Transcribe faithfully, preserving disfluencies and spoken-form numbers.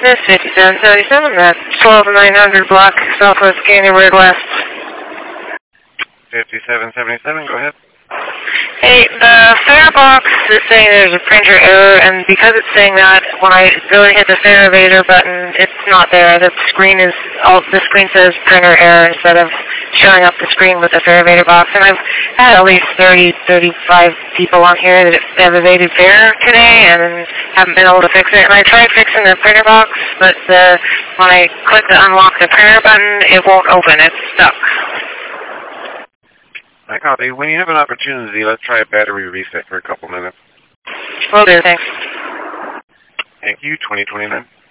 This is fifty-seven seventy-seven, that's twelve nine hundred block, Southwest Ganymede West. fifty-seven seventy-seven, go ahead. Hey, the fare box is saying there's a printer error, and because it's saying that, when I go to hit the fare evader button, it's not there. The screen is, all the screen says printer error instead of showing up the screen with the fare evader box. And I've had at least thirty, thirty-five people on here that have evaded fare today and haven't been able to fix it. And I tried fixing the printer box, but the, when I click the unlock the printer button, it won't open. It's stuck. I copy. When you have an opportunity, let's try a battery reset for a couple minutes. Will do, thanks. Thank you, twenty twenty-nine.